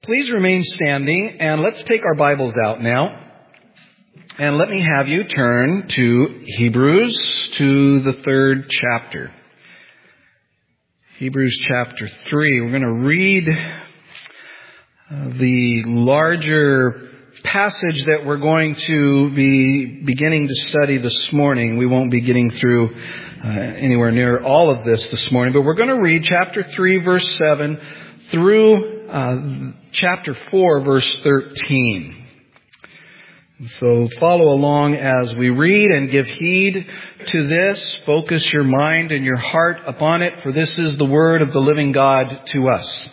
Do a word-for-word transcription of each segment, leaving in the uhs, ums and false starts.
Please remain standing, and let's take our Bibles out now. And let me have you turn to Hebrews, to the third chapter. Hebrews chapter three. We're going to read uh, the larger passage that we're going to be beginning to study this morning. We won't be getting through uh, anywhere near all of this this morning, but we're going to read chapter three, verse seven, through Uh, chapter four, verse thirteen. So follow along as we read and give heed to this. Focus your mind and your heart upon it, for this is the word of the living God to us.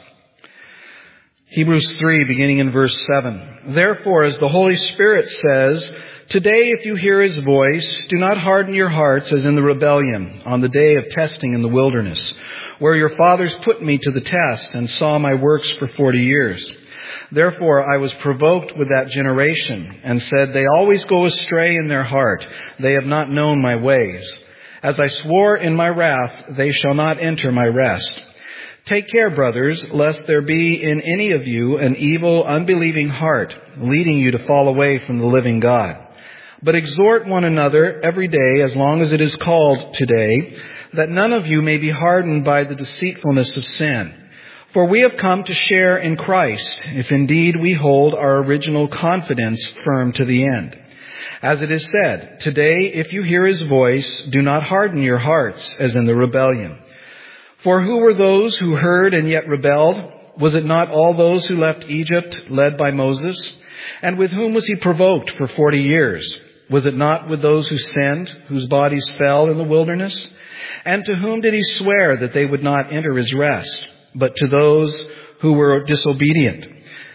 Hebrews three, beginning in verse seven. Therefore, as the Holy Spirit says, today if you hear His voice, do not harden your hearts as in the rebellion on the day of testing in the wilderness, where your fathers put me to the test and saw my works for forty years. Therefore I was provoked with that generation and said, they always go astray in their heart. They have not known my ways. As I swore in my wrath, they shall not enter my rest. Take care, brothers, lest there be in any of you an evil, unbelieving heart, leading you to fall away from the living God. But exhort one another every day, as long as it is called today, that none of you may be hardened by the deceitfulness of sin. For we have come to share in Christ, if indeed we hold our original confidence firm to the end. As it is said, today if you hear His voice, do not harden your hearts as in the rebellion. For who were those who heard and yet rebelled? Was it not all those who left Egypt, led by Moses? And with whom was He provoked for forty years? Was it not with those who sinned, whose bodies fell in the wilderness? And to whom did He swear that they would not enter His rest, but to those who were disobedient?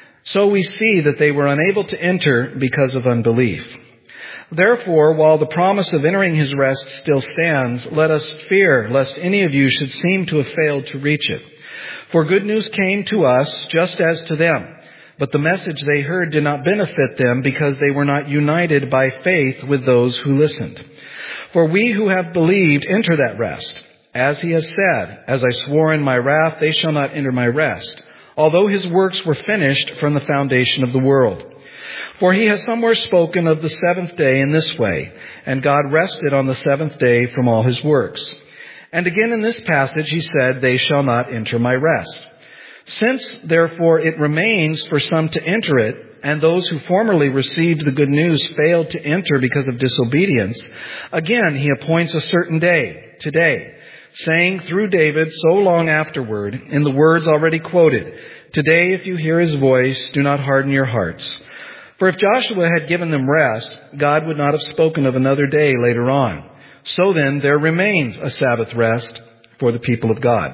So we see that they were unable to enter because of unbelief. Therefore, while the promise of entering His rest still stands, let us fear lest any of you should seem to have failed to reach it. For good news came to us just as to them, but the message they heard did not benefit them because they were not united by faith with those who listened. For we who have believed enter that rest. As He has said, as I swore in my wrath, they shall not enter my rest, although His works were finished from the foundation of the world. For He has somewhere spoken of the seventh day in this way, and God rested on the seventh day from all His works. And again in this passage He said, they shall not enter my rest. Since, therefore, it remains for some to enter it, and those who formerly received the good news failed to enter because of disobedience, again He appoints a certain day, today, saying through David so long afterward, in the words already quoted, today if you hear His voice, do not harden your hearts. For if Joshua had given them rest, God would not have spoken of another day later on. So then there remains a Sabbath rest for the people of God.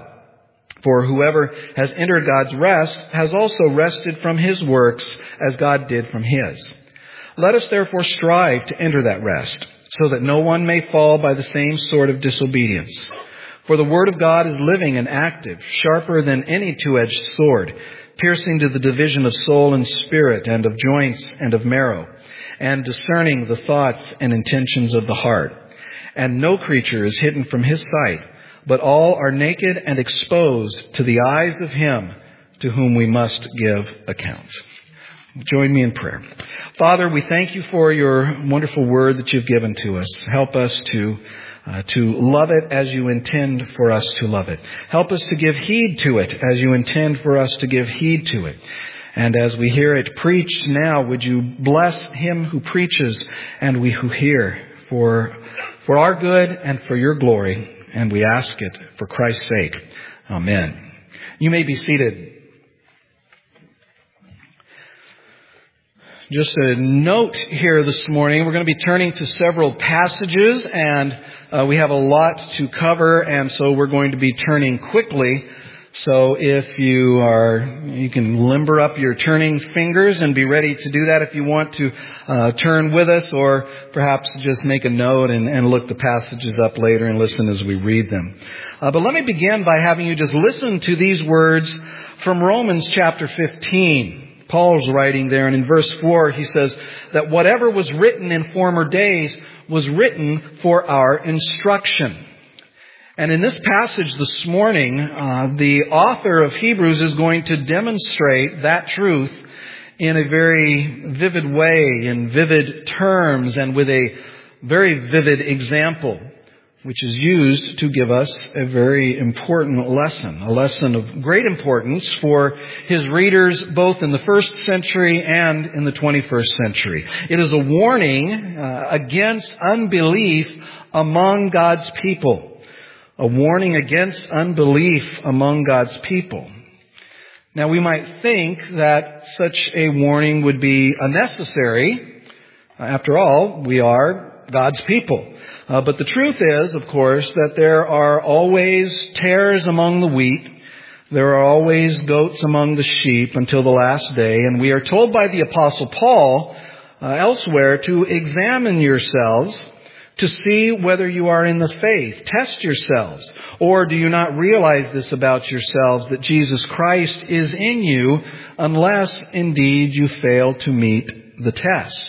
For whoever has entered God's rest has also rested from his works as God did from His. Let us therefore strive to enter that rest, so that no one may fall by the same sort of disobedience. For the word of God is living and active, sharper than any two-edged sword, piercing to the division of soul and spirit and of joints and of marrow, and discerning the thoughts and intentions of the heart. And no creature is hidden from His sight, but all are naked and exposed to the eyes of Him to whom we must give account. Join me in prayer. Father, we thank You for Your wonderful word that You've given to us. Help us to Uh, to love it as You intend for us to love it. Help us to give heed to it as You intend for us to give heed to it. And as we hear it preached now, would You bless him who preaches and we who hear for, for our good and for Your glory. And we ask it for Christ's sake. Amen. You may be seated. Just a note here this morning, we're going to be turning to several passages, and uh, we have a lot to cover, and so we're going to be turning quickly. So if you are, you can limber up your turning fingers and be ready to do that if you want to uh, turn with us, or perhaps just make a note and, and look the passages up later and listen as we read them. Uh, but let me begin by having you just listen to these words from Romans chapter fifteen. Paul's writing there, and in verse four he says that whatever was written in former days was written for our instruction. And in this passage this morning, uh, the author of Hebrews is going to demonstrate that truth in a very vivid way, in vivid terms, and with a very vivid example, which is used to give us a very important lesson, a lesson of great importance for his readers both in the first century and in the twenty-first century. It is a warning uh, against unbelief among God's people. A warning against unbelief among God's people. Now we might think that such a warning would be unnecessary. After all, we are God's people. Uh, but the truth is, of course, that there are always tares among the wheat. There are always goats among the sheep until the last day. And we are told by the Apostle Paul uh, elsewhere to examine yourselves to see whether you are in the faith. Test yourselves. Or do you not realize this about yourselves, that Jesus Christ is in you, unless indeed you fail to meet the test?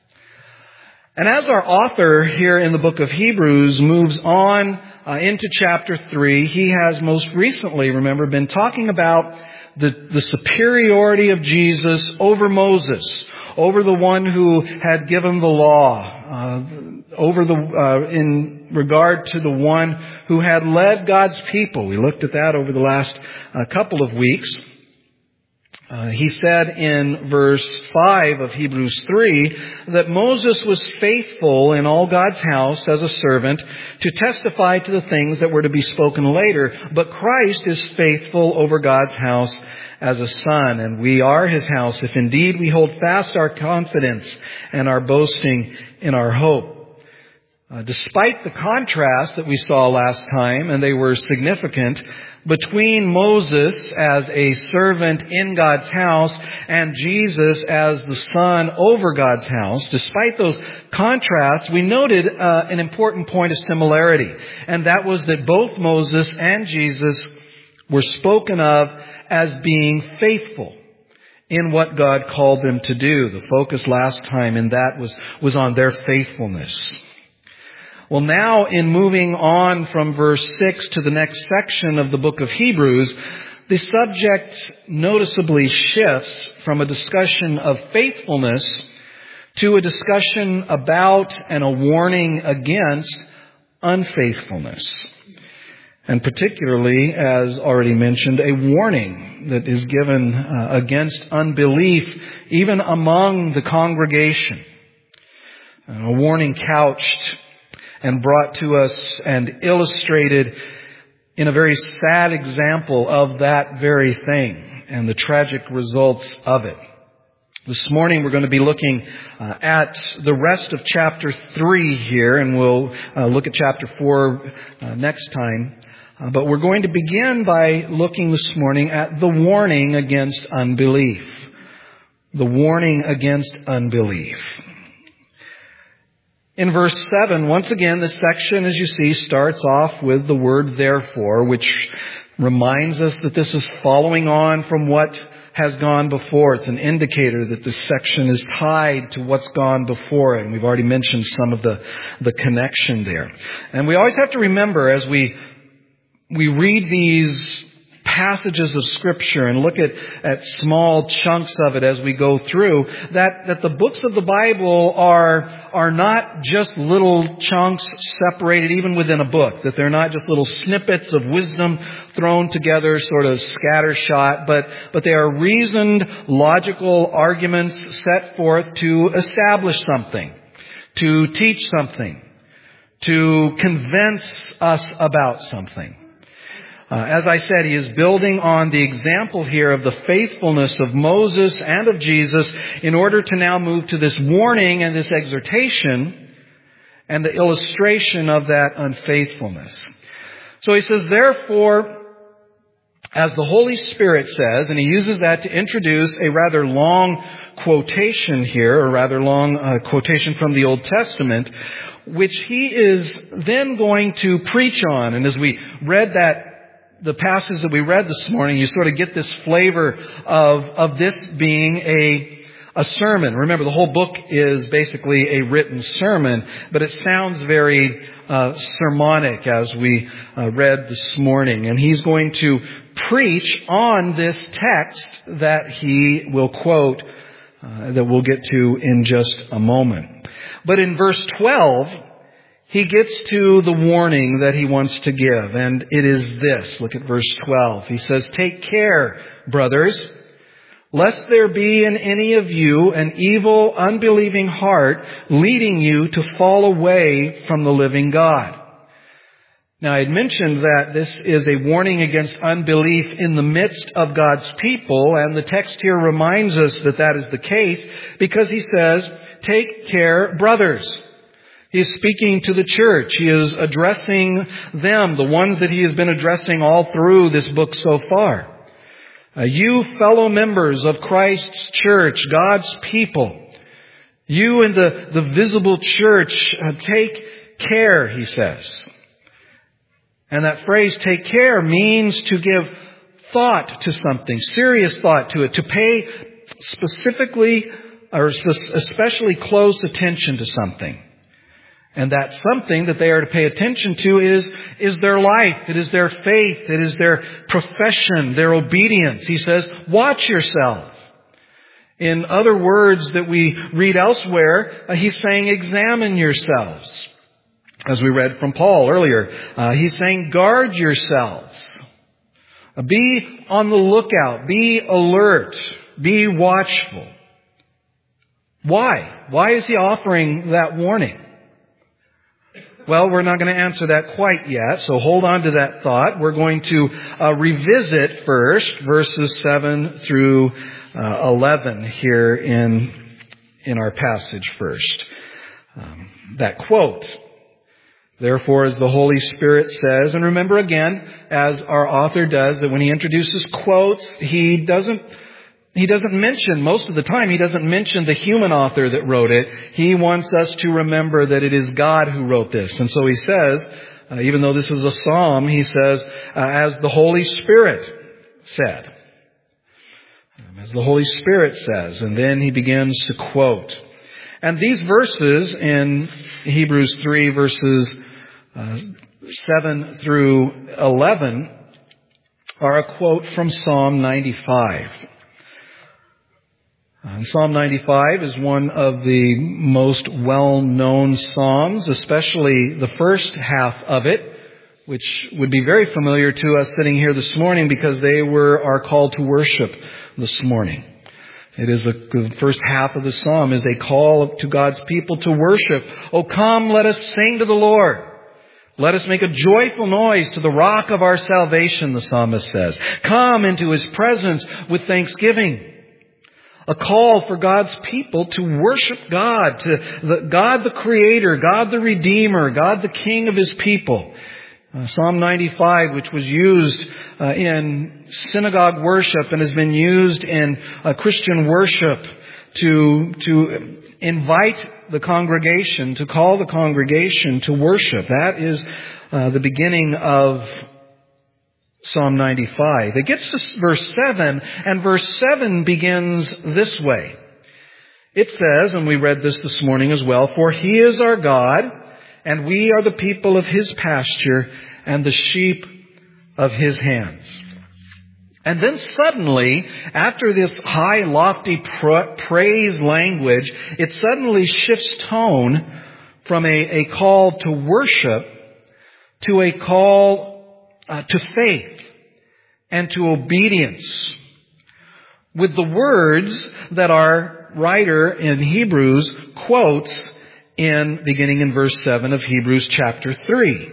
And as our author here in the book of Hebrews moves on uh, into chapter three, he has most recently, remember, been talking about the, the superiority of Jesus over Moses, over the one who had given the law, uh, over the uh, in regard to the one who had led God's people. We looked at that over the last uh, couple of weeks. Uh, he said in verse five of Hebrews three that Moses was faithful in all God's house as a servant to testify to the things that were to be spoken later. But Christ is faithful over God's house as a son, and we are his house if indeed we hold fast our confidence and our boasting in our hope. Uh, despite the contrast that we saw last time, and they were significant, between Moses as a servant in God's house and Jesus as the son over God's house, despite those contrasts, we noted uh, an important point of similarity. And that was that both Moses and Jesus were spoken of as being faithful in what God called them to do. The focus last time in that was, was on their faithfulness. Well, now in moving on from verse six to the next section of the book of Hebrews, the subject noticeably shifts from a discussion of faithfulness to a discussion about and a warning against unfaithfulness. And particularly, as already mentioned, a warning that is given uh, against unbelief even among the congregation. A warning couched and brought to us and illustrated in a very sad example of that very thing and the tragic results of it. This morning we're going to be looking uh, at the rest of chapter three here, and we'll uh, look at chapter four uh, next time. Uh, but we're going to begin by looking this morning at the warning against unbelief. The warning against unbelief. In verse seven, once again, this section, as you see, starts off with the word therefore, which reminds us that this is following on from what has gone before. It's an indicator that this section is tied to what's gone before it. And we've already mentioned some of the, the connection there. And we always have to remember as we, we read these passages of Scripture and look at, at small chunks of it as we go through, that, that the books of the Bible are, are not just little chunks separated even within a book, that they're not just little snippets of wisdom thrown together, sort of scattershot, but, but they are reasoned, logical arguments set forth to establish something, to teach something, to convince us about something. Uh, as I said, he is building on the example here of the faithfulness of Moses and of Jesus in order to now move to this warning and this exhortation and the illustration of that unfaithfulness. So he says, therefore, as the Holy Spirit says, and he uses that to introduce a rather long quotation here, a rather long uh, quotation from the Old Testament, which he is then going to preach on. And as we read that, the passage that we read this morning, you sort of get this flavor of, of this being a, a sermon. Remember, the whole book is basically a written sermon, but it sounds very uh, sermonic as we uh, read this morning. And he's going to preach on this text that he will quote, uh, that we'll get to in just a moment. But in verse twelve, he gets to the warning that he wants to give, and it is this. Look at verse twelve. He says, "Take care, brothers, lest there be in any of you an evil, unbelieving heart leading you to fall away from the living God." Now, I had mentioned that this is a warning against unbelief in the midst of God's people, and the text here reminds us that that is the case because he says, "Take care, brothers." He is speaking to the church. He is addressing them, the ones that he has been addressing all through this book so far. Uh, you fellow members of Christ's church, God's people, you in the, the visible church, uh, take care, he says. And that phrase, take care, means to give thought to something, serious thought to it, to pay specifically or especially close attention to something. And that something that they are to pay attention to is, is their life. It is their faith. It is their profession, their obedience. He says, watch yourself. In other words that we read elsewhere, uh, he's saying, examine yourselves. As we read from Paul earlier, uh, he's saying, guard yourselves. Uh, be on the lookout. Be alert. Be watchful. Why? Why is he offering that warning? Well, we're not going to answer that quite yet, so hold on to that thought. We're going to uh, revisit first verses seven through uh, eleven here in in our passage first. Um, that quote, "Therefore, as the Holy Spirit says," and remember again, as our author does, that when he introduces quotes, he doesn't He doesn't mention, most of the time, he doesn't mention the human author that wrote it. He wants us to remember that it is God who wrote this. And so he says, uh, even though this is a psalm, he says, uh, as the Holy Spirit said. As the Holy Spirit says. And then he begins to quote. And these verses in Hebrews three, verses uh, seven through eleven, are a quote from Psalm ninety-five. And Psalm ninety-five is one of the most well-known psalms, especially the first half of it, which would be very familiar to us sitting here this morning because they were our call to worship this morning. It is a, the first half of the psalm is a call to God's people to worship. "Oh, come, let us sing to the Lord. Let us make a joyful noise to the rock of our salvation," the psalmist says. "Come into his presence with thanksgiving." A call for God's people to worship God, to the, God the Creator, God the Redeemer, God the King of His people. Uh, Psalm ninety-five, which was used uh, in synagogue worship and has been used in uh, Christian worship to to invite the congregation, to call the congregation to worship. That is uh, the beginning of Psalm ninety-five. It gets to verse seven, and verse seven begins this way. It says, and we read this this morning as well, "For He is our God, and we are the people of His pasture, and the sheep of His hands." And then suddenly, after this high, lofty pra- praise language, it suddenly shifts tone from a, a call to worship to a call Uh, to faith and to obedience, with the words that our writer in Hebrews quotes in beginning in verse seven of Hebrews chapter three.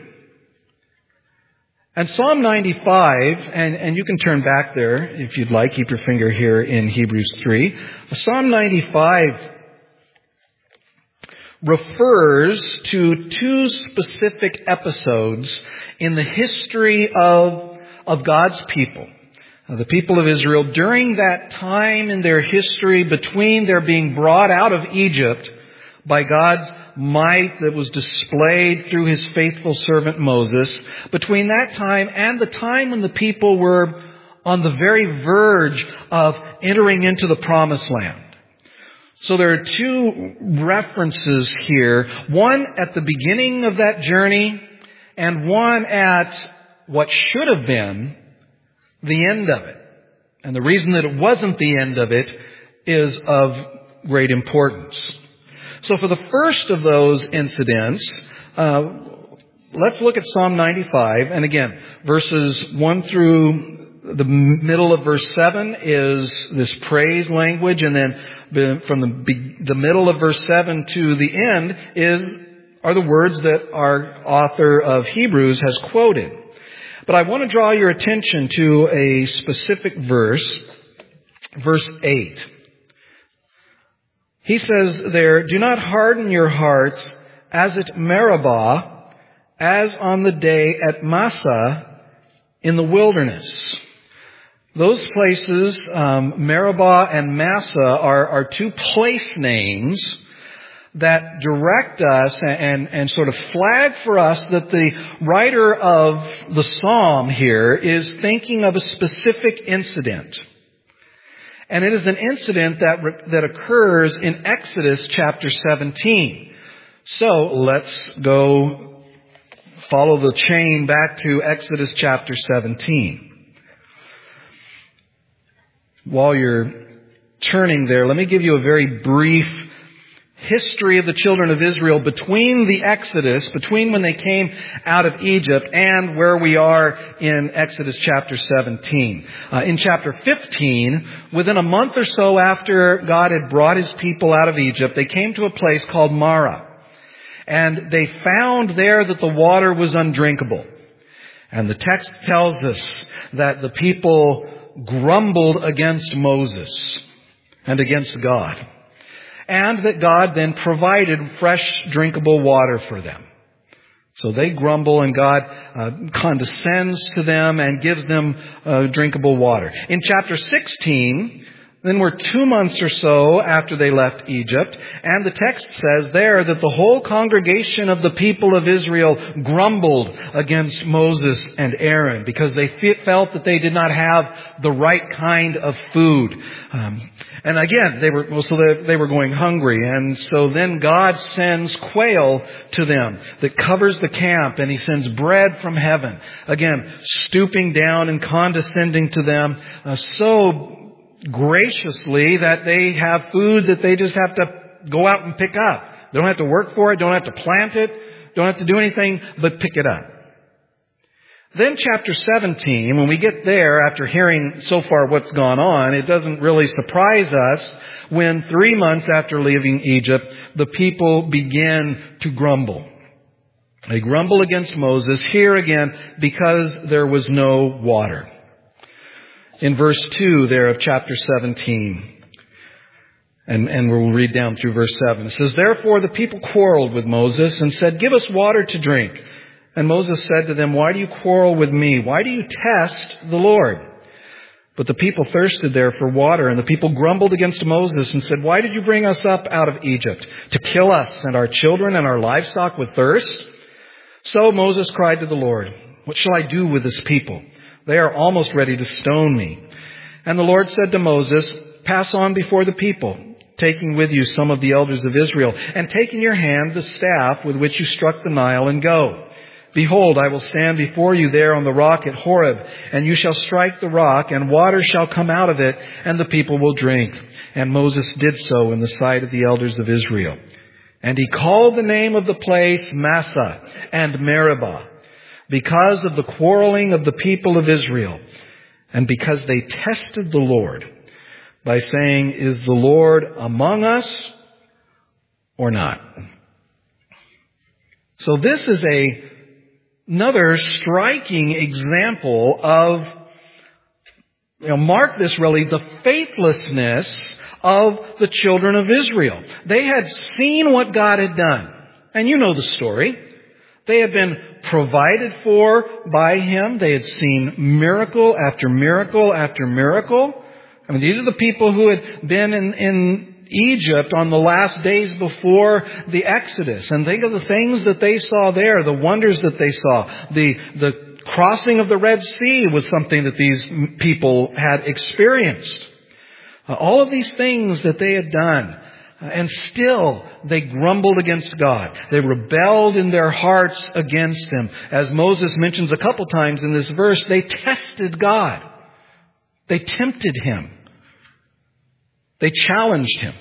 And Psalm ninety-five, and, and you can turn back there if you'd like, keep your finger here in Hebrews three. Psalm ninety-five refers to two specific episodes in the history of, of God's people, uh, the people of Israel, during that time in their history between their being brought out of Egypt by God's might that was displayed through His faithful servant Moses, between that time and the time when the people were on the very verge of entering into the promised land. So there are two references here, one at the beginning of that journey and one at what should have been the end of it. And the reason that it wasn't the end of it is of great importance. So for the first of those incidents, uh, let's look at Psalm ninety-five. And again, verses one through the middle of verse seven is this praise language. And then from the, the middle of verse seven to the end is are the words that our author of Hebrews has quoted. But I want to draw your attention to a specific verse, verse eight. He says there, "Do not harden your hearts as at Meribah, as on the day at Massah in the wilderness." Those places, um, Meribah and Massah, are, are two place names that direct us and, and, and sort of flag for us that the writer of the psalm here is thinking of a specific incident. And it is an incident that, that occurs in Exodus chapter seventeen. So let's go follow the chain back to Exodus chapter seventeen. While you're turning there, let me give you a very brief history of the children of Israel between the Exodus, between when they came out of Egypt and where we are in Exodus chapter seventeen. Uh, in chapter fifteen, within a month or so after God had brought His people out of Egypt, they came to a place called Marah. And they found there that the water was undrinkable. And the text tells us that the people grumbled against Moses and against God. And that God then provided fresh drinkable water for them. So they grumble and God uh, condescends to them and gives them uh, drinkable water. In chapter sixteen, then we're two months or so after they left Egypt, and the text says there that the whole congregation of the people of Israel grumbled against Moses and Aaron because they felt that they did not have the right kind of food. Um, and again, they were well, so they, they were going hungry, and so then God sends quail to them that covers the camp, and He sends bread from heaven. Again, stooping down and condescending to them, uh, so graciously that they have food that they just have to go out and pick up. They don't have to work for it, don't have to plant it, don't have to do anything but pick it up. Then chapter seventeen, when we get there after hearing so far what's gone on, it doesn't really surprise us when three months after leaving Egypt, the people begin to grumble. They grumble against Moses, here again, because there was no water. In verse two there of chapter seventeen, and, and we'll read down through verse seven. It says, "Therefore the people quarreled with Moses and said, 'Give us water to drink.' And Moses said to them, 'Why do you quarrel with me? Why do you test the Lord?' But the people thirsted there for water, and the people grumbled against Moses and said, 'Why did you bring us up out of Egypt? To kill us and our children and our livestock with thirst?' So Moses cried to the Lord, 'What shall I do with this people? They are almost ready to stone me.' And the Lord said to Moses, 'Pass on before the people, taking with you some of the elders of Israel, and take in your hand the staff with which you struck the Nile, and go. Behold, I will stand before you there on the rock at Horeb, and you shall strike the rock, and water shall come out of it, and the people will drink.' And Moses did so in the sight of the elders of Israel. And he called the name of the place Massah and Meribah, because of the quarreling of the people of Israel, and because they tested the Lord by saying, 'Is the Lord among us or not?'" So this is a, another striking example of, you know, mark this really, the faithlessness of the children of Israel. They had seen what God had done. And you know the story. They had been provided for by Him. They had seen miracle after miracle after miracle. I mean, these are the people who had been in, in Egypt on the last days before the Exodus. And think of the things that they saw there, the wonders that they saw. The, the crossing of the Red Sea was something that these people had experienced. Uh, all of these things that they had done. And still, they grumbled against God. They rebelled in their hearts against Him. As Moses mentions a couple times in this verse, they tested God. They tempted Him. They challenged Him.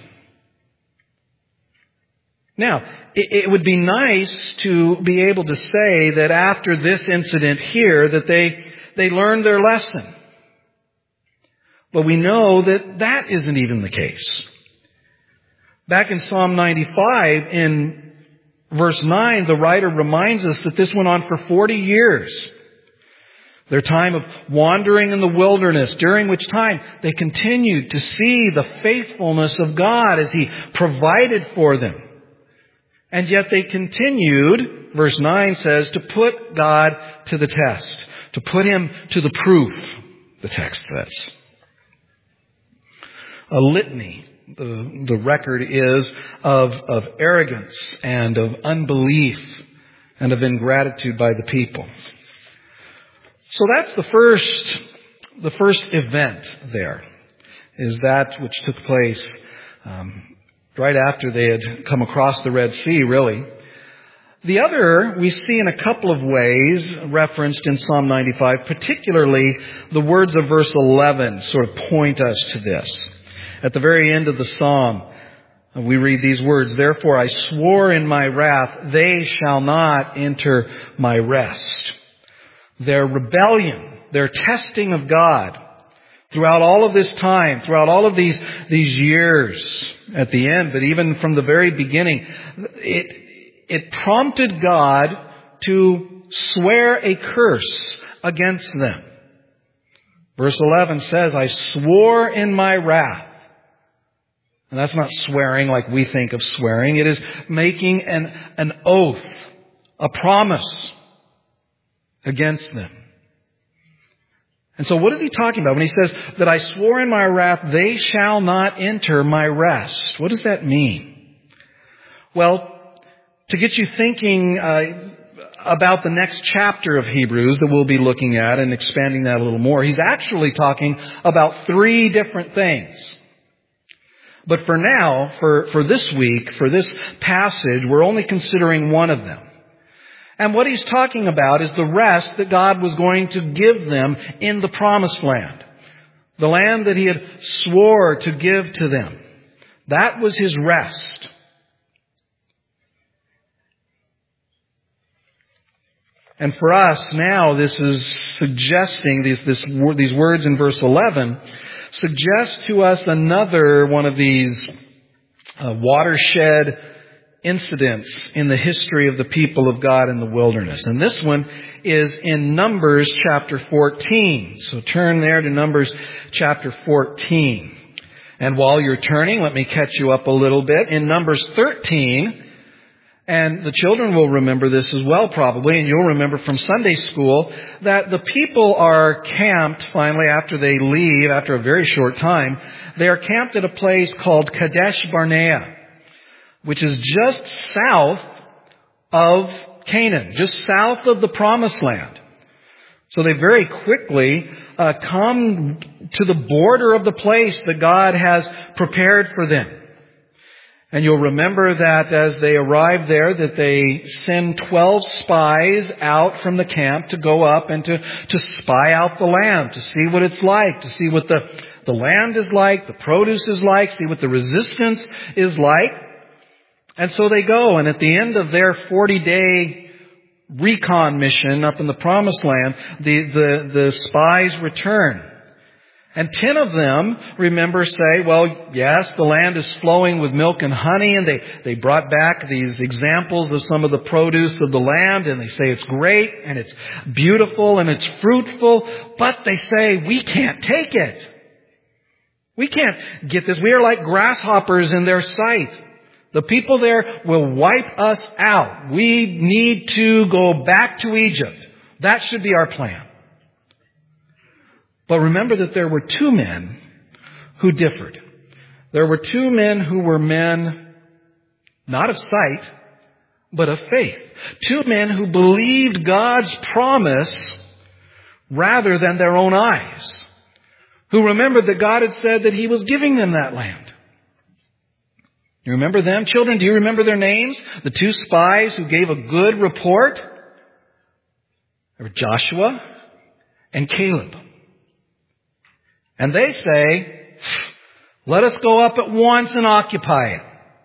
Now, it, it would be nice to be able to say that after this incident here, that they, they learned their lesson. But we know that that isn't even the case. Back in Psalm ninety-five, in verse nine, the writer reminds us that this went on for forty years. Their time of wandering in the wilderness, during which time they continued to see the faithfulness of God as He provided for them. And yet they continued, verse nine says, to put God to the test, to put Him to the proof, the text says. A litany. The, the record is of, of arrogance and of unbelief and of ingratitude by the people. So that's the first, the first event there, is that which took place um, right after they had come across the Red Sea, really. The other we see in a couple of ways referenced in Psalm ninety-five, particularly the words of verse eleven sort of point us to this. At the very end of the psalm, we read these words, "Therefore I swore in my wrath, they shall not enter my rest." Their rebellion, their testing of God, throughout all of this time, throughout all of these, these years at the end, but even from the very beginning, it, it prompted God to swear a curse against them. Verse eleven says, "I swore in my wrath." And that's not swearing like we think of swearing. It is making an, an oath, a promise against them. And so what is he talking about when he says that I swore in my wrath, they shall not enter my rest? What does that mean? Well, to get you thinking uh, about the next chapter of Hebrews that we'll be looking at and expanding that a little more, he's actually talking about three different things. But for now, for, for this week, for this passage, we're only considering one of them. And what he's talking about is the rest that God was going to give them in the promised land. The land that He had swore to give to them. That was His rest. And for us now, this is suggesting, these, this, these words in verse eleven, suggest to us another one of these uh, watershed incidents in the history of the people of God in the wilderness. And this one is in Numbers chapter fourteen. So turn there to Numbers chapter fourteen. And while you're turning, let me catch you up a little bit. In Numbers thirteen, and the children will remember this as well probably, and you'll remember from Sunday school, that the people are camped finally after they leave, after a very short time. They are camped at a place called Kadesh Barnea, which is just south of Canaan, just south of the Promised Land. So they very quickly uh, come to the border of the place that God has prepared for them. And you'll remember that as they arrive there, that they send twelve spies out from the camp to go up and to, to spy out the land, to see what it's like, to see what the, the land is like, the produce is like, see what the resistance is like. And so they go, and at the end of their forty-day recon mission up in the Promised Land, the, the, the spies return. And ten of them, remember, say, well, yes, the land is flowing with milk and honey, and they, they brought back these examples of some of the produce of the land, and they say it's great, and it's beautiful, and it's fruitful, but they say, we can't take it. We can't get this. We are like grasshoppers in their sight. The people there will wipe us out. We need to go back to Egypt. That should be our plan. But remember that there were two men who differed. There were two men who were men not of sight, but of faith. Two men who believed God's promise rather than their own eyes. Who remembered that God had said that He was giving them that land. You remember them? Children, do you remember their names? The two spies who gave a good report? They were Joshua and Caleb. And they say, let us go up at once and occupy it.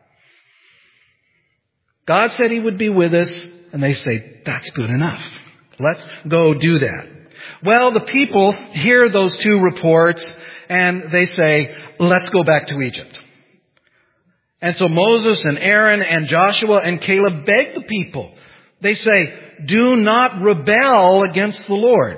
God said He would be with us, and they say, that's good enough. Let's go do that. Well, the people hear those two reports, and they say, let's go back to Egypt. And so Moses and Aaron and Joshua and Caleb beg the people. They say, do not rebel against the Lord.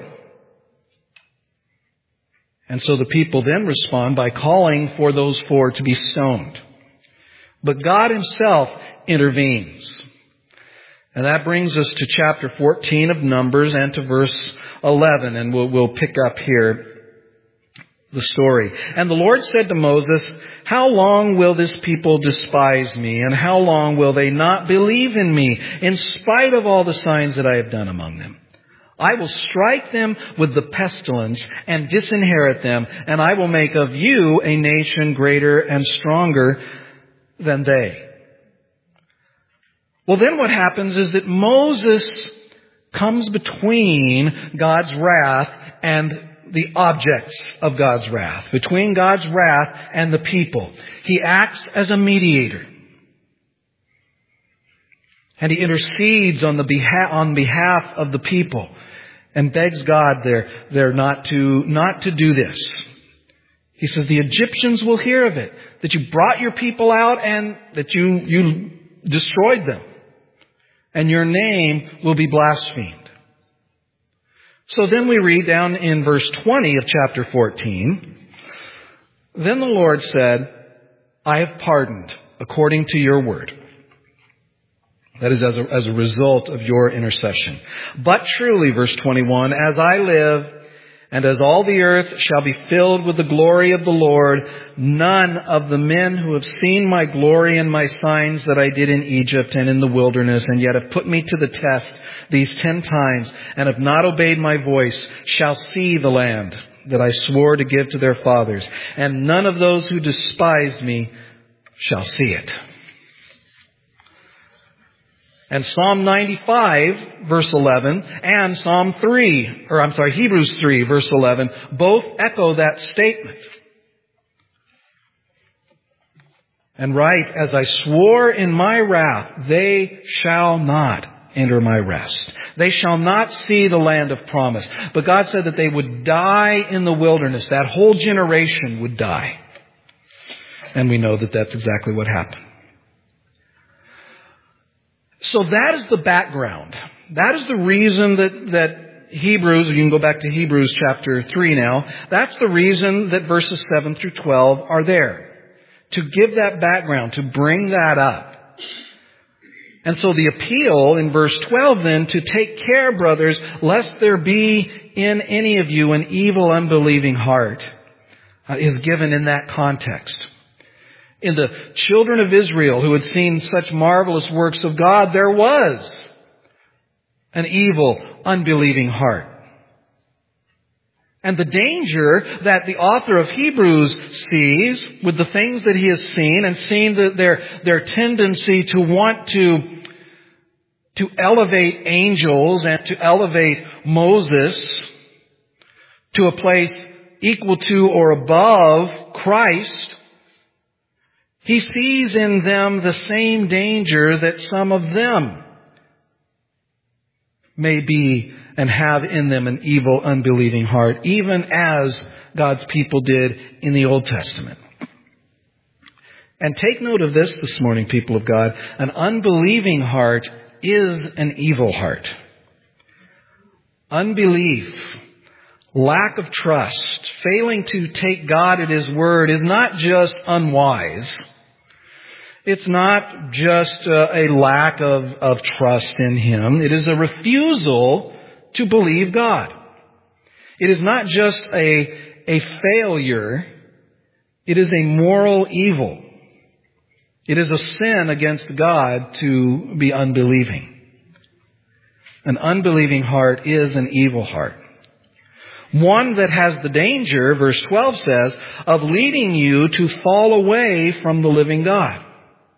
And so the people then respond by calling for those four to be stoned. But God Himself intervenes. And that brings us to chapter fourteen of Numbers and to verse eleven. And we'll, we'll pick up here the story. And the Lord said to Moses, how long will this people despise me? And how long will they not believe in me, in spite of all the signs that I have done among them? I will strike them with the pestilence and disinherit them, and I will make of you a nation greater and stronger than they. Well, then what happens is that Moses comes between God's wrath and the objects of God's wrath, between God's wrath and the people. He acts as a mediator. And he intercedes on the behalf, on behalf of the people and begs God there, there not to, not to do this. He says, the Egyptians will hear of it, that you brought your people out and that you, you destroyed them. And your name will be blasphemed. So then we read down in verse twenty of chapter fourteen. Then the Lord said, I have pardoned according to your word. That is as a, as a result of your intercession. But truly, verse twenty-one, as I live, and as all the earth shall be filled with the glory of the Lord, none of the men who have seen my glory and my signs that I did in Egypt and in the wilderness, and yet have put me to the test these ten times, and have not obeyed my voice, shall see the land that I swore to give to their fathers. And none of those who despised me shall see it. And Psalm ninety-five, verse eleven, and Psalm three, or I'm sorry, Hebrews three, verse eleven, both echo that statement. And write, as I swore in my wrath, they shall not enter my rest. They shall not see the land of promise. But God said that they would die in the wilderness. That whole generation would die. And we know that that's exactly what happened. So that is the background. That is the reason that, that Hebrews, you can go back to Hebrews chapter three now, that's the reason that verses seven through twelve are there. To give that background, to bring that up. And so the appeal in verse twelve then, to take care, brothers, lest there be in any of you an evil, unbelieving heart, uh, is given in that context. In the children of Israel who had seen such marvelous works of God, there was an evil, unbelieving heart. And the danger that the author of Hebrews sees with the things that he has seen, and seen that their, their tendency to want to, to elevate angels and to elevate Moses to a place equal to or above Christ, he sees in them the same danger that some of them may be and have in them an evil, unbelieving heart, even as God's people did in the Old Testament. And take note of this this morning, people of God. An unbelieving heart is an evil heart. Unbelief, lack of trust, failing to take God at His word is not just unwise. It's not just a lack of, of trust in Him. It is a refusal to believe God. It is not just a, a failure. It is a moral evil. It is a sin against God to be unbelieving. An unbelieving heart is an evil heart. One that has the danger, verse twelve says, of leading you to fall away from the living God.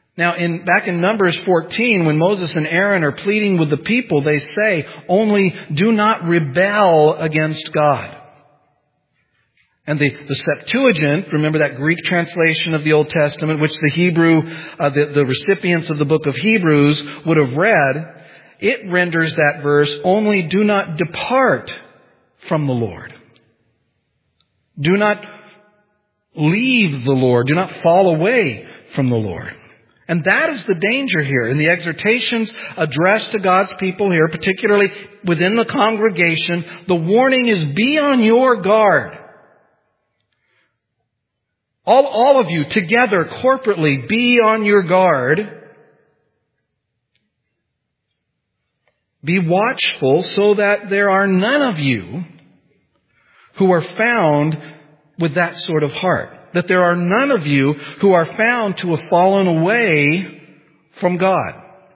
Now, in, back in Numbers fourteen, when Moses and Aaron are pleading with the people, they say, only do not rebel against God. And the, the Septuagint, remember that Greek translation of the Old Testament, which the Hebrew, uh, the, the recipients of the book of Hebrews would have read, it renders that verse, only do not depart from the Lord. Do not leave the Lord. Do not fall away from the Lord. And that is the danger here in the exhortations addressed to God's people here, particularly within the congregation. The warning is be on your guard. All, all of you together corporately be on your guard. Be watchful so that there are none of you who are found with that sort of heart. That there are none of you who are found to have fallen away from God.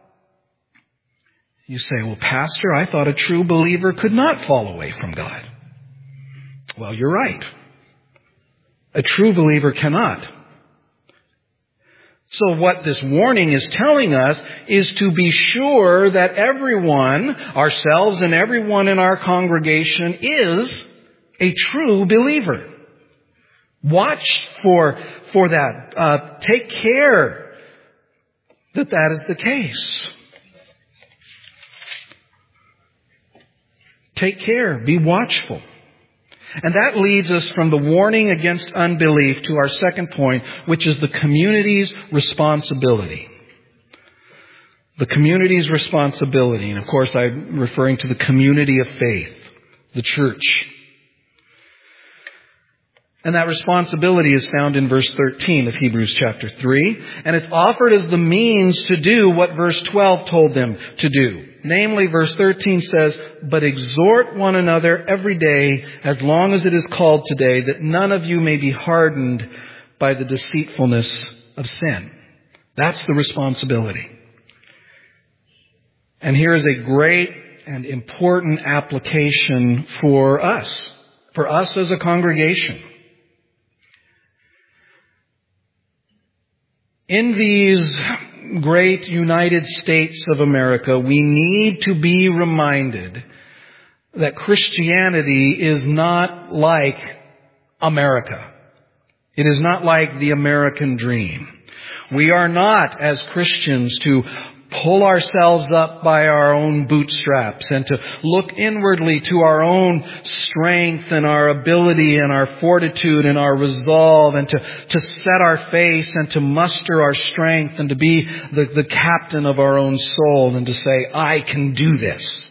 You say, well, Pastor, I thought a true believer could not fall away from God. Well, you're right. A true believer cannot. So what this warning is telling us is to be sure that everyone, ourselves and everyone in our congregation, is a true believer. Watch for, for that. Uh, take care that that is the case. Take care. Be watchful. And that leads us from the warning against unbelief to our second point, which is the community's responsibility. The community's responsibility. And of course, I'm referring to the community of faith, the church. And that responsibility is found in verse thirteen of Hebrews chapter three. And it's offered as the means to do what verse twelve told them to do. Namely, verse thirteen says, but exhort one another every day, as long as it is called today, that none of you may be hardened by the deceitfulness of sin. That's the responsibility. And here is a great and important application for us, for us as a congregation. In these great United States of America, we need to be reminded that Christianity is not like America. It is not like the American dream. We are not, as Christians, to pull ourselves up by our own bootstraps and to look inwardly to our own strength and our ability and our fortitude and our resolve and to, to set our face and to muster our strength and to be the, the captain of our own soul and to say, I can do this.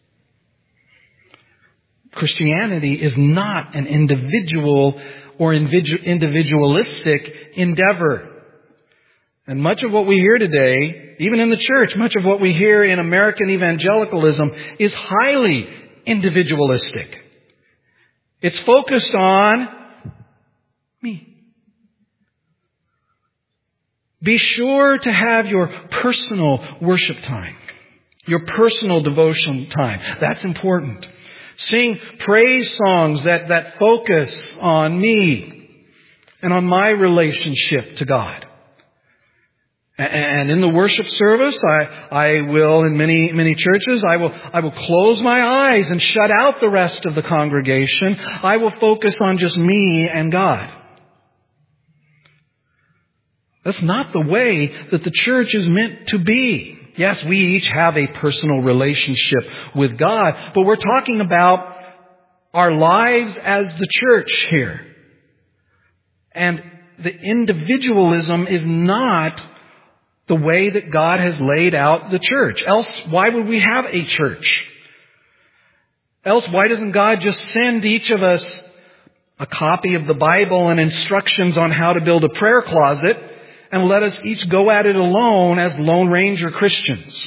Christianity is not an individual or individualistic endeavor. And much of what we hear today, even in the church, much of what we hear in American evangelicalism is highly individualistic. It's focused on me. Be sure to have your personal worship time, your personal devotion time. That's important. Sing praise songs that, that focus on me and on my relationship to God. And in the worship service, I, I will, in many, many churches, I will, I will close my eyes and shut out the rest of the congregation. I will focus on just me and God. That's not the way that the church is meant to be. Yes, we each have a personal relationship with God, but we're talking about our lives as the church here. And the individualism is not the way that God has laid out the church. Else, why would we have a church? Else, why doesn't God just send each of us a copy of the Bible and instructions on how to build a prayer closet and let us each go at it alone as Lone Ranger Christians?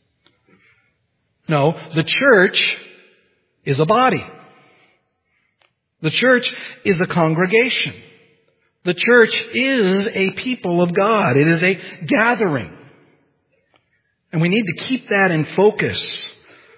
No, the church is a body. The church is a congregation. The church is a people of God. It is a gathering. And we need to keep that in focus.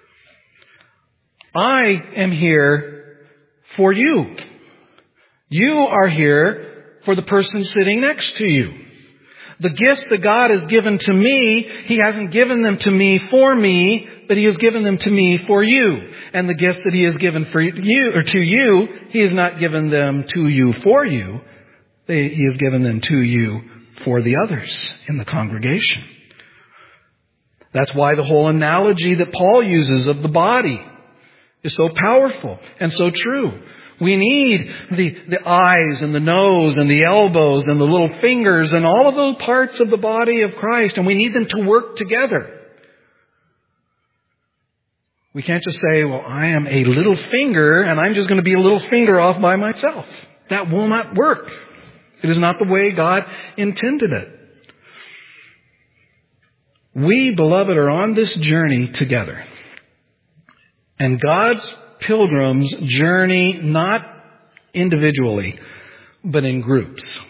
I am here for you. You are here for the person sitting next to you. The gifts that God has given to me, He hasn't given them to me for me, but He has given them to me for you. And the gifts that He has given for you, or to you, He has not given them to you for you. They, he has given them to you for the others in the congregation. That's why the whole analogy that Paul uses of the body is so powerful and so true. We need the, the eyes and the nose and the elbows and the little fingers and all of those parts of the body of Christ, and we need them to work together. We can't just say, well, I am a little finger and I'm just going to be a little finger off by myself. That will not work. It is not the way God intended it. We, beloved, are on this journey together. And God's pilgrims journey not individually, but in groups.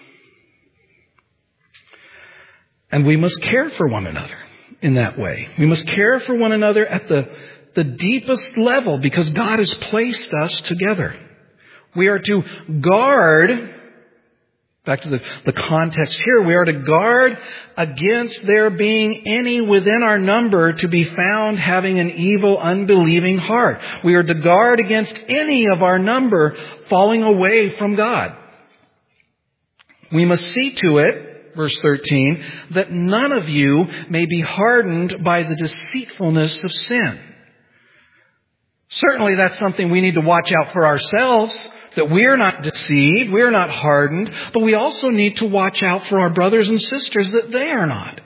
And we must care for one another in that way. We must care for one another at the, the deepest level because God has placed us together. We are to guard, back to the, the context here, we are to guard against there being any within our number to be found having an evil, unbelieving heart. We are to guard against any of our number falling away from God. We must see to it, verse thirteen, that none of you may be hardened by the deceitfulness of sin. Certainly that's something we need to watch out for ourselves, that we're not deceived, we're not hardened, but we also need to watch out for our brothers and sisters that they are not.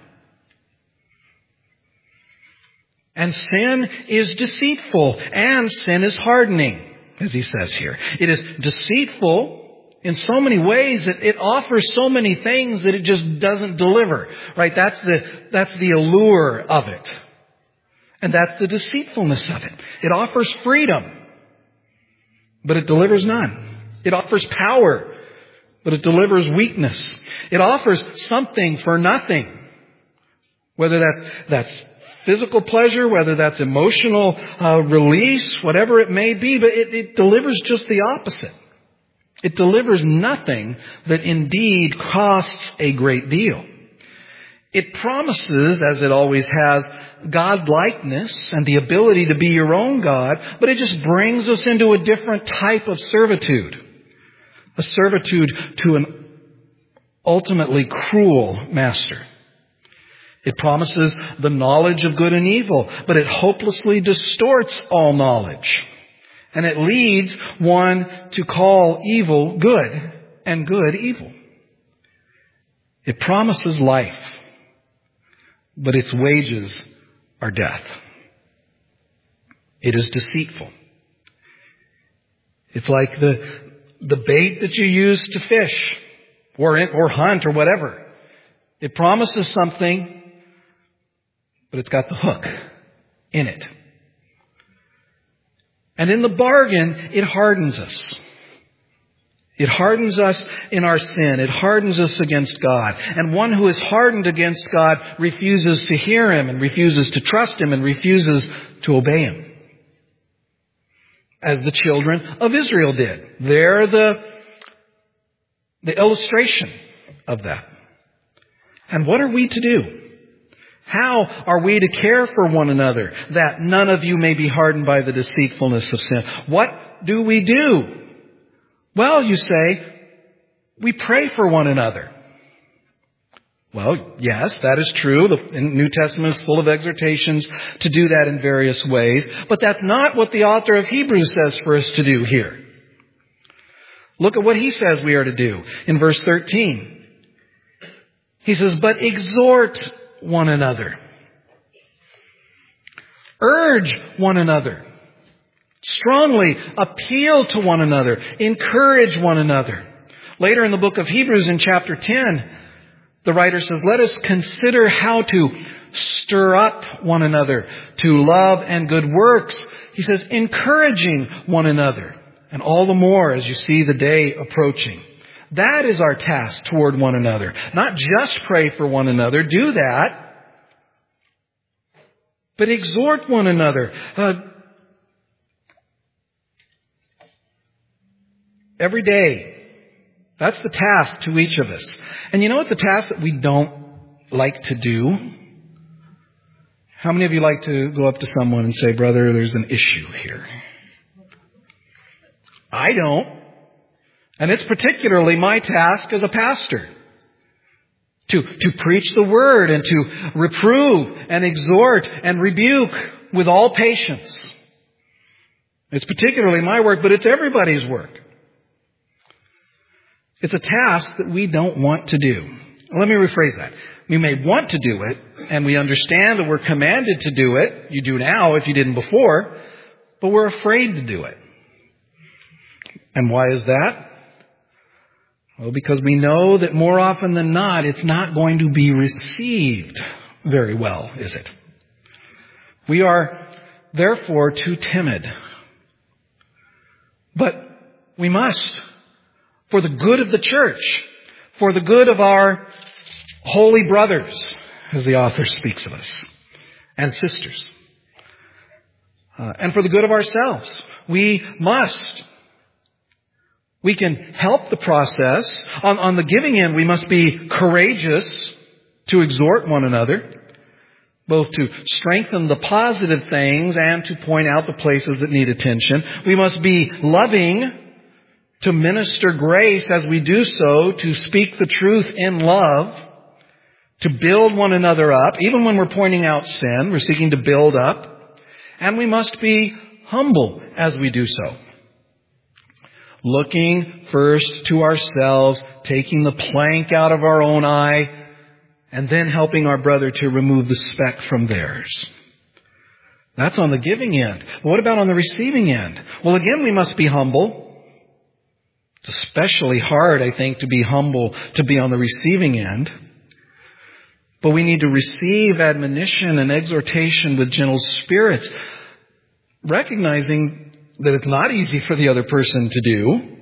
And sin is deceitful, and sin is hardening, as he says here. It is deceitful in so many ways that it offers so many things that it just doesn't deliver. Right? That's the, that's the allure of it. And that's the deceitfulness of it. It offers freedom, but it delivers none. It offers power, but it delivers weakness. It offers something for nothing. Whether that's, that's physical pleasure, whether that's emotional uh, release, whatever it may be, but it, it delivers just the opposite. It delivers nothing that indeed costs a great deal. It promises, as it always has, God-likeness and the ability to be your own God, but it just brings us into a different type of servitude. A servitude to an ultimately cruel master. It promises the knowledge of good and evil, but it hopelessly distorts all knowledge. And it leads one to call evil good and good evil. It promises life, but its wages are death. It is deceitful. It's like the, the bait that you use to fish or, or hunt or whatever. It promises something, but it's got the hook in it. And in the bargain, it hardens us. It hardens us in our sin. It hardens us against God. And one who is hardened against God refuses to hear Him and refuses to trust Him and refuses to obey Him. As the children of Israel did. They're the, the illustration of that. And what are we to do? How are we to care for one another that none of you may be hardened by the deceitfulness of sin? What do we do? Well, you say, we pray for one another. Well, yes, that is true. The New Testament is full of exhortations to do that in various ways. But that's not what the author of Hebrews says for us to do here. Look at what he says we are to do in verse thirteen. He says, but exhort one another. Urge one another. Strongly appeal to one another. Encourage one another. Later in the book of Hebrews in chapter ten, the writer says, let us consider how to stir up one another to love and good works. He says, encouraging one another. And all the more as you see the day approaching. That is our task toward one another. Not just pray for one another. Do that. But exhort one another. Uh, every day. That's the task to each of us. And you know what the task that we don't like to do. How many of you like to go up to someone and say, brother, there's an issue here? I don't. And it's particularly my task as a pastor to, to preach the word and to reprove and exhort and rebuke with all patience. It's particularly my work, but it's everybody's work. It's a task that we don't want to do. Let me rephrase that. We may want to do it, and we understand that we're commanded to do it. You do now if you didn't before, but we're afraid to do it. And why is that? Well, because we know that more often than not, it's not going to be received very well, is it? We are therefore too timid. But we must, for the good of the church, for the good of our holy brothers, as the author speaks of us, and sisters, uh, and for the good of ourselves, we must. We can help the process. On, on the giving end, we must be courageous to exhort one another, both to strengthen the positive things and to point out the places that need attention. We must be loving to minister grace as we do so, to speak the truth in love, to build one another up. Even when we're pointing out sin, we're seeking to build up. And we must be humble as we do so. Looking first to ourselves, taking the plank out of our own eye, and then helping our brother to remove the speck from theirs. That's on the giving end. But what about on the receiving end? Well, again, we must be humble. It's especially hard, I think, to be humble, to be on the receiving end. But we need to receive admonition and exhortation with gentle spirits, recognizing that it's not easy for the other person to do.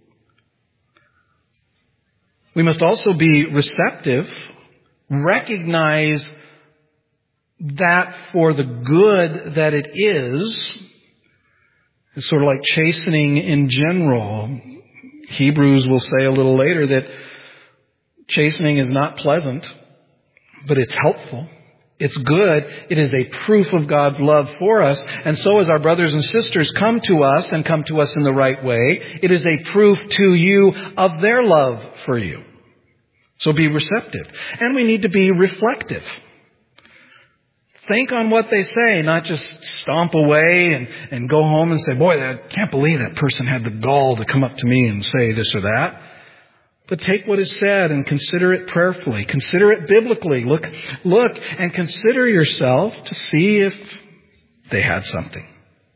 We must also be receptive, recognize that for the good that it is. It's sort of like chastening in general. Hebrews will say a little later that chastening is not pleasant, but it's helpful. It's good. It is a proof of God's love for us. And so as our brothers and sisters come to us and come to us in the right way, it is a proof to you of their love for you. So be receptive. And we need to be reflective. Think on what they say, not just stomp away and, and go home and say, boy, I can't believe that person had the gall to come up to me and say this or that. But take what is said and consider it prayerfully. Consider it biblically. Look, look and consider yourself to see if they had something.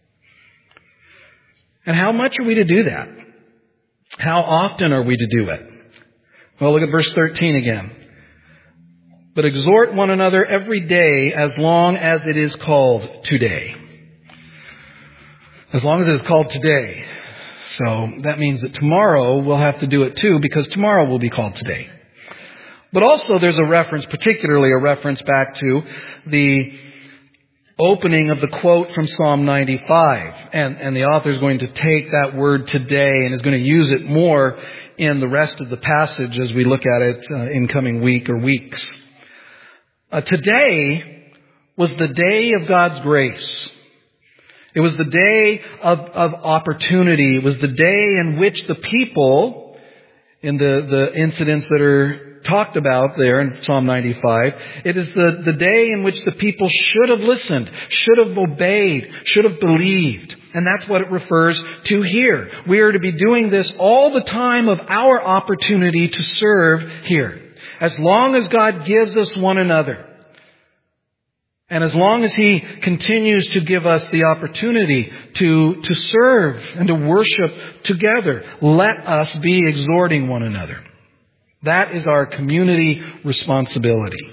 And how much are we to do that? How often are we to do it? Well, look at verse thirteen again. But exhort one another every day as long as it is called today. As long as it is called today. So that means that tomorrow we'll have to do it too, because tomorrow will be called today. But also there's a reference, particularly a reference back to the opening of the quote from Psalm ninety-five. And, and the author is going to take that word today and is going to use it more in the rest of the passage as we look at it uh, in coming week or weeks. Uh, today was the day of God's grace. It was the day of, of opportunity. It was the day in which the people, in the, the incidents that are talked about there in Psalm ninety-five, it is the, the day in which the people should have listened, should have obeyed, should have believed. And that's what it refers to here. We are to be doing this all the time of our opportunity to serve here. As long as God gives us one another. And as long as He continues to give us the opportunity to, to serve and to worship together, let us be exhorting one another. That is our community responsibility.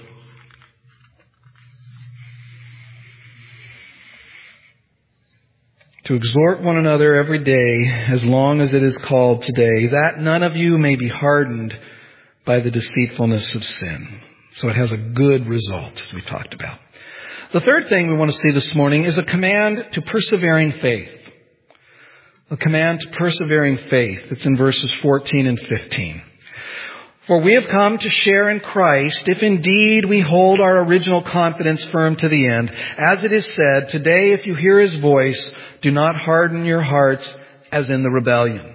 To exhort one another every day as long as it is called today, that none of you may be hardened by the deceitfulness of sin. So it has a good result, as we talked about. The third thing we want to see this morning is a command to persevering faith. A command to persevering faith. It's in verses fourteen and fifteen. For we have come to share in Christ, if indeed we hold our original confidence firm to the end. As it is said, today if you hear His voice, do not harden your hearts as in the rebellion.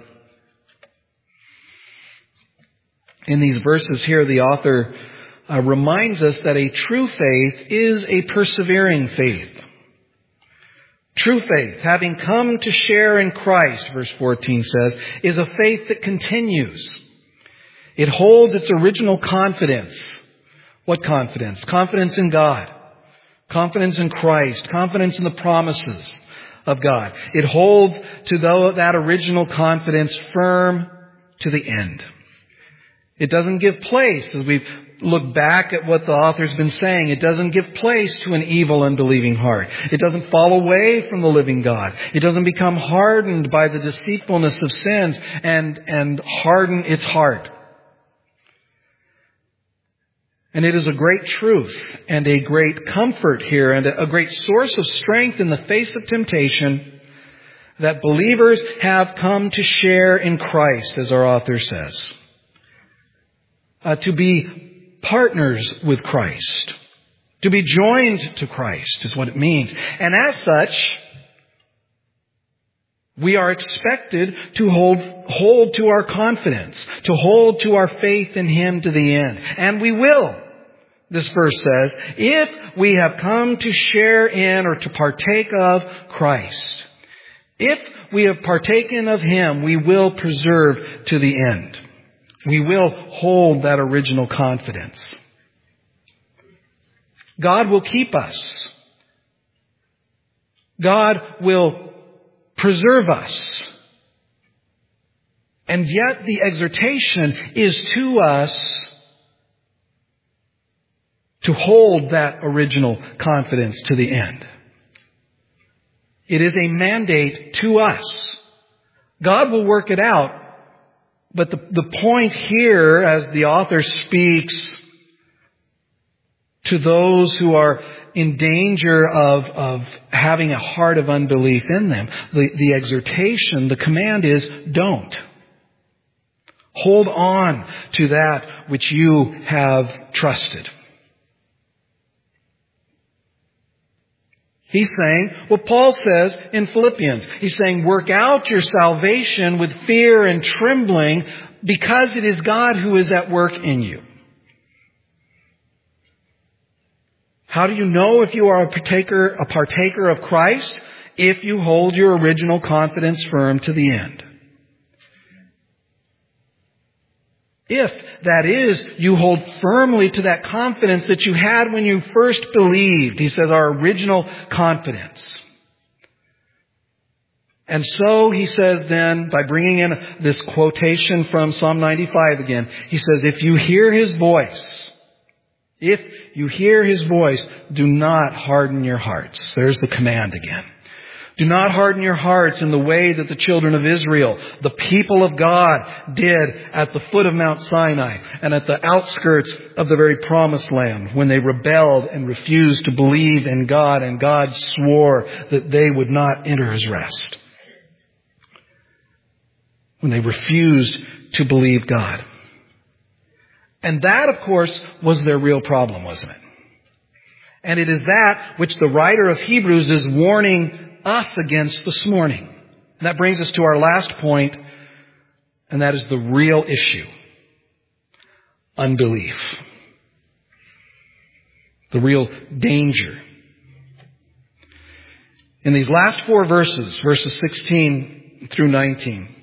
In these verses here, the author uh, reminds us that a true faith is a persevering faith. True faith, having come to share in Christ, verse fourteen says, is a faith that continues. It holds its original confidence. What confidence? Confidence in God. Confidence in Christ. Confidence in the promises of God. It holds to that original confidence firm to the end. It doesn't give place, as we've looked back at what the author's been saying, it doesn't give place to an evil, unbelieving heart. It doesn't fall away from the living God. It doesn't become hardened by the deceitfulness of sins and, and harden its heart. And it is a great truth and a great comfort here and a great source of strength in the face of temptation that believers have come to share in Christ, as our author says. Uh, to be partners with Christ. To be joined to Christ is what it means. And as such, we are expected to hold, hold to our confidence, to hold to our faith in Him to the end. And we will. This verse says, if we have come to share in or to partake of Christ, if we have partaken of Him, we will preserve to the end. We will hold that original confidence. God will keep us. God will preserve us. And yet the exhortation is to us to hold that original confidence to the end. It is a mandate to us. God will work it out. But the, the point here, as the author speaks to those who are in danger of, of having a heart of unbelief in them, the, the exhortation, the command is, don't. Hold on to that which you have trusted. He's saying what Paul says in Philippians. He's saying, work out your salvation with fear and trembling because it is God who is at work in you. How do you know if you are a partaker, a partaker of Christ? If you hold your original confidence firm to the end. If, that is, you hold firmly to that confidence that you had when you first believed. He says our original confidence. And so he says then, by bringing in this quotation from Psalm ninety-five again, he says, if you hear His voice, if you hear His voice, do not harden your hearts. There's the command again. Do not harden your hearts in the way that the children of Israel, the people of God, did at the foot of Mount Sinai and at the outskirts of the very promised land when they rebelled and refused to believe in God, and God swore that they would not enter His rest. When they refused to believe God. And that, of course, was their real problem, wasn't it? And it is that which the writer of Hebrews is warning us against this morning. And that brings us to our last point, and that is the real issue. Unbelief. The real danger. In these last four verses, verses sixteen through nineteen,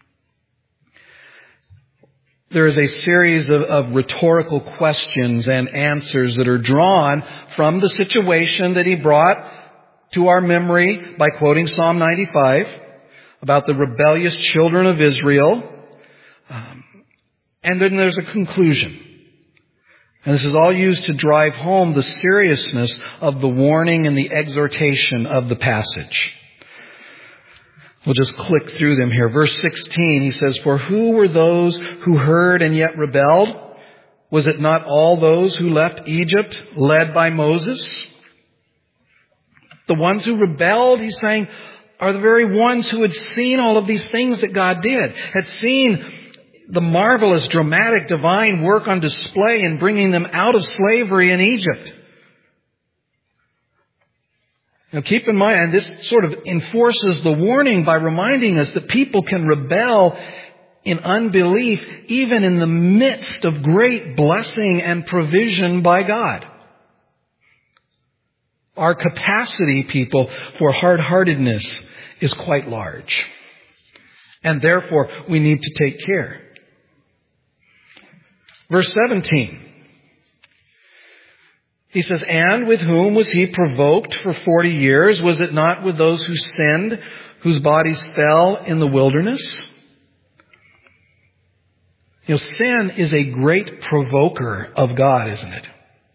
there is a series of, of rhetorical questions and answers that are drawn from the situation that he brought to our memory by quoting Psalm ninety-five about the rebellious children of Israel. Um, and then there's a conclusion. And this is all used to drive home the seriousness of the warning and the exhortation of the passage. We'll just click through them here. Verse sixteen, he says, for who were those who heard and yet rebelled? Was it not all those who left Egypt led by Moses? The ones who rebelled, he's saying, are the very ones who had seen all of these things that God did, had seen the marvelous, dramatic, divine work on display in bringing them out of slavery in Egypt. Now keep in mind, and this sort of enforces the warning by reminding us that people can rebel in unbelief even in the midst of great blessing and provision by God. Our capacity, people, for hard-heartedness is quite large. And therefore, we need to take care. Verse seventeen. He says, and with whom was he provoked for forty years? Was it not with those who sinned, whose bodies fell in the wilderness? You know, sin is a great provoker of God, isn't it?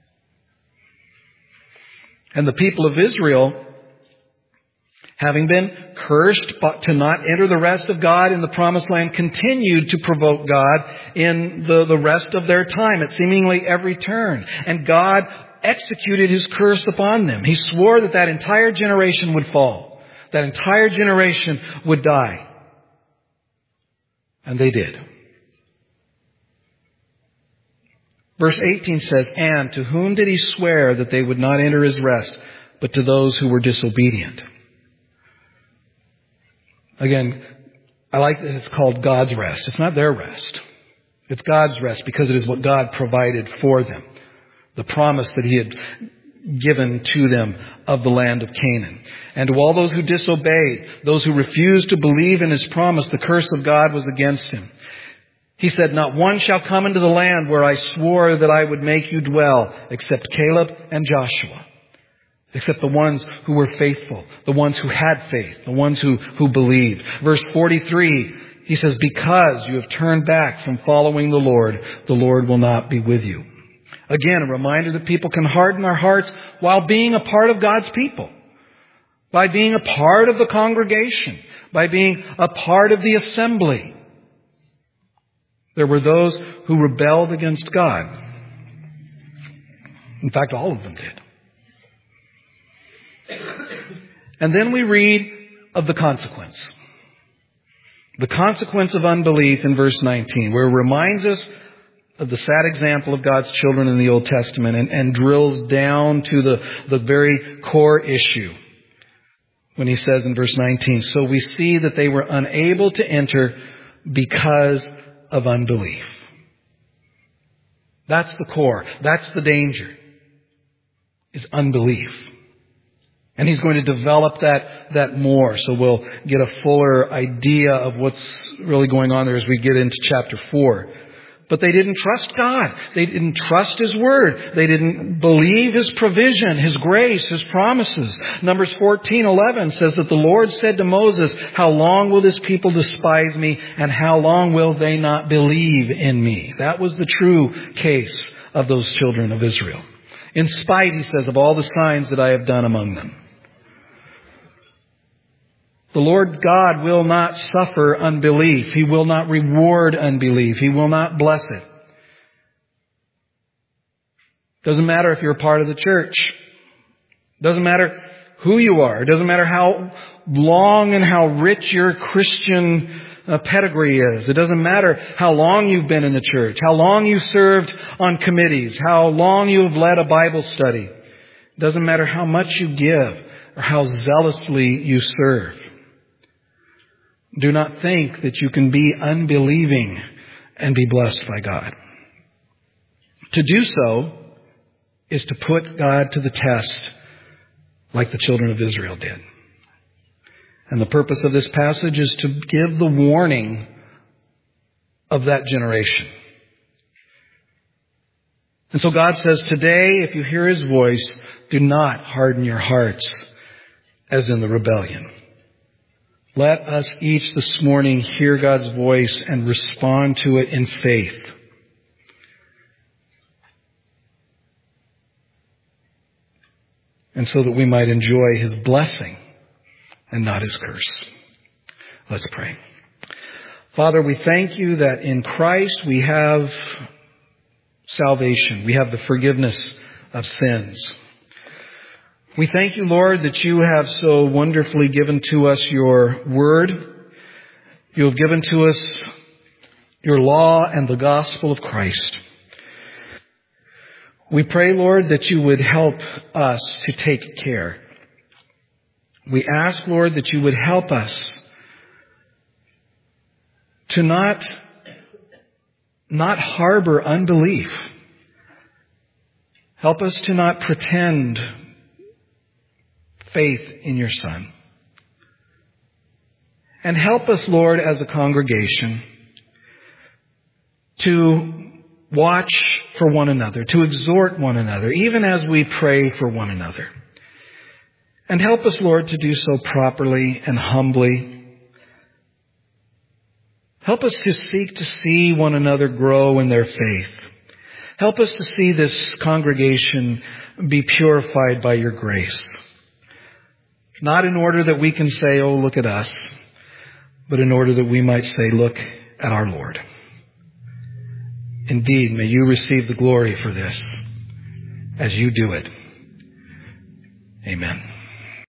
And the people of Israel, having been cursed but to not enter the rest of God in the promised land, continued to provoke God in the, the rest of their time at seemingly every turn. And God executed His curse upon them. He swore that that entire generation would fall. That entire generation would die. And they did. Verse eighteen says, and to whom did He swear that they would not enter His rest, but to those who were disobedient? Again, I like that it's called God's rest. It's not their rest. It's God's rest because it is what God provided for them. The promise that He had given to them of the land of Canaan. And to all those who disobeyed, those who refused to believe in His promise, the curse of God was against him. He said, not one shall come into the land where I swore that I would make you dwell, except Caleb and Joshua. Except the ones who were faithful, the ones who had faith, the ones who, who believed. Verse forty-three, he says, because you have turned back from following the Lord, the Lord will not be with you. Again, a reminder that people can harden our hearts while being a part of God's people. By being a part of the congregation. By being a part of the assembly. There were those who rebelled against God. In fact, all of them did. And then we read of the consequence. The consequence of unbelief in verse nineteen, where it reminds us of the sad example of God's children in the Old Testament and, and drills down to the, the very core issue. When he says in verse nineteen, so we see that they were unable to enter because of unbelief. That's the core. That's the danger. Is unbelief. And he's going to develop that, that more. So we'll get a fuller idea of what's really going on there as we get into chapter four. But they didn't trust God. They didn't trust His Word. They didn't believe His provision, His grace, His promises. Numbers fourteen eleven says that the Lord said to Moses, how long will this people despise me, and how long will they not believe in me? That was the true case of those children of Israel. In spite, he says, of all the signs that I have done among them. The Lord God will not suffer unbelief. He will not reward unbelief. He will not bless it. Doesn't matter if you're a part of the church. Doesn't matter who you are. It doesn't matter how long and how rich your Christian uh, pedigree is. It doesn't matter how long you've been in the church, how long you served on committees, how long you have led a Bible study. It doesn't matter how much you give or how zealously you serve. Do not think that you can be unbelieving and be blessed by God. To do so is to put God to the test like the children of Israel did. And the purpose of this passage is to give the warning of that generation. And so God says, today, if you hear His voice, do not harden your hearts as in the rebellion. Let us each this morning hear God's voice and respond to it in faith. And so that we might enjoy His blessing and not His curse. Let's pray. Father, we thank You that in Christ we have salvation. We have the forgiveness of sins. We thank You, Lord, that You have so wonderfully given to us Your Word. You have given to us your law and the gospel of Christ. We pray, Lord, that you would help us to take care. We ask, Lord, that you would help us to not, not harbor unbelief. Help us to not pretend faith in your Son. And help us, Lord, as a congregation, to watch for one another, to exhort one another, even as we pray for one another. And help us, Lord, to do so properly and humbly. Help us to seek to see one another grow in their faith. Help us to see this congregation be purified by your grace. Not in order that we can say, oh, look at us, but in order that we might say, look at our Lord. Indeed, may you receive the glory for this as you do it. Amen.